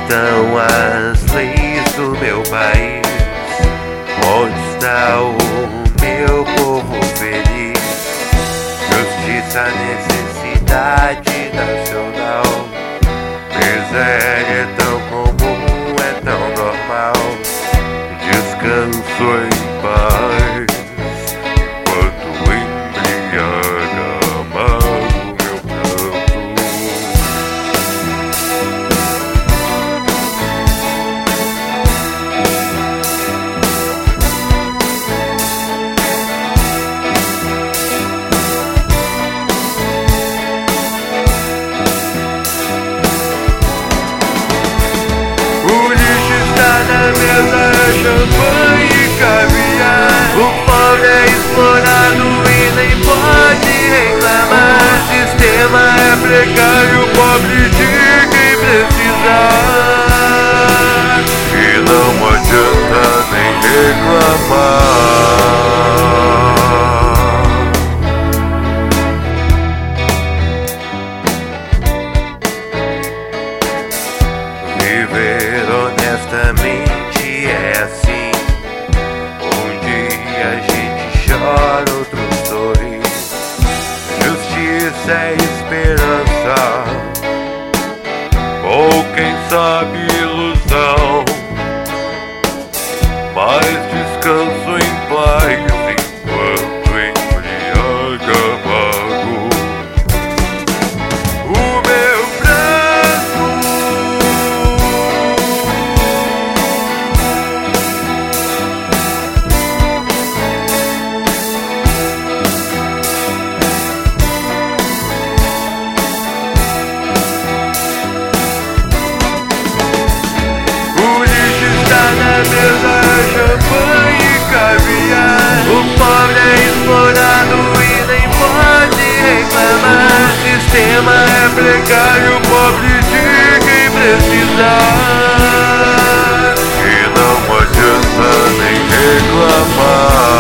estão as leis do meu país? Onde está o meu povo feliz? Justiça, necessidade nacional. Miséria é tão comum, é tão normal. Descanso em paz, quanto embriaga amargo meu pranto. O lixo está na mesa, champanhe e caviar. O pobre é explorado e nem pode reclamar. O sistema é precário, pobre de quem precisar. E não adianta nem reclamar. Viver honestamente é assim. Um dia a gente chora, outro sorri. Justiça é esperança, ou quem sabe ilusão. Mas descanso em paz enquanto embriaga amargo o meu pranto. O lixo está na mesa, champanhe e caviar. O pobre é explorado e nem pode reclamar. O sistema é precário, pobre de quem precisar. E não adianta nem reclamar.